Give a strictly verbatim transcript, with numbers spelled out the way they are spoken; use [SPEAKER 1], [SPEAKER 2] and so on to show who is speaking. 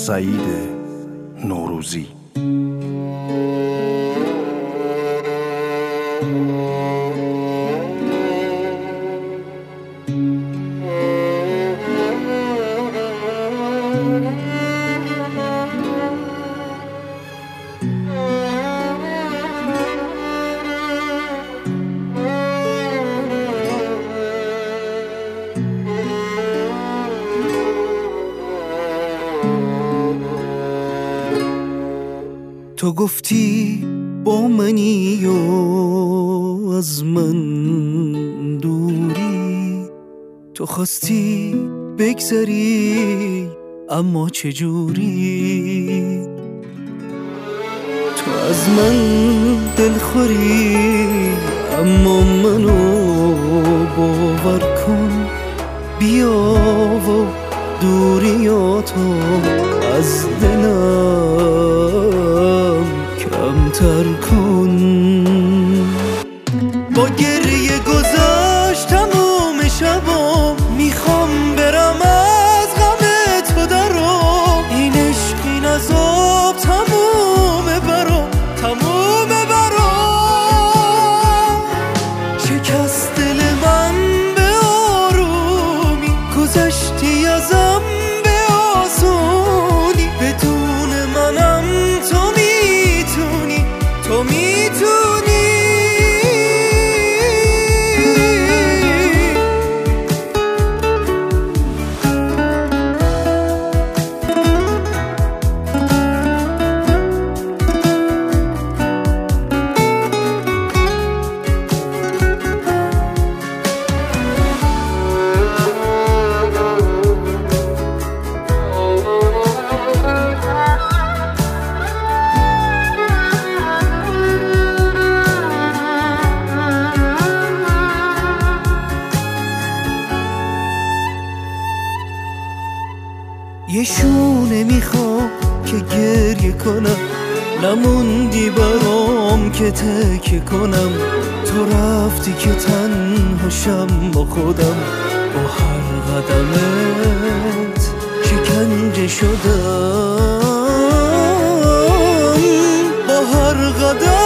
[SPEAKER 1] سعید نوروزی.
[SPEAKER 2] تو گفتی با منی و از من دوری، تو خواستی بگذری اما چجوری؟ تو از من دلخوری اما منو باور کن، بیا و دوریاتو از دلم کمتر کن. با گریه گذشت تموم شبا، میخوام برم از غم تو درا، این عشق این عذاب تمومه برام، تمومه برام. شکست دل من به آرومی، گذشتی ازم به آسونی، بدون منم تو میتونی، تو میتونی. یه شونه میخوام که گریه کنم، نموندی برام که تکیه کنم. تو رفتی که تنها شم با خودم، با هر قدمت شکنجه شدم، با هر قدم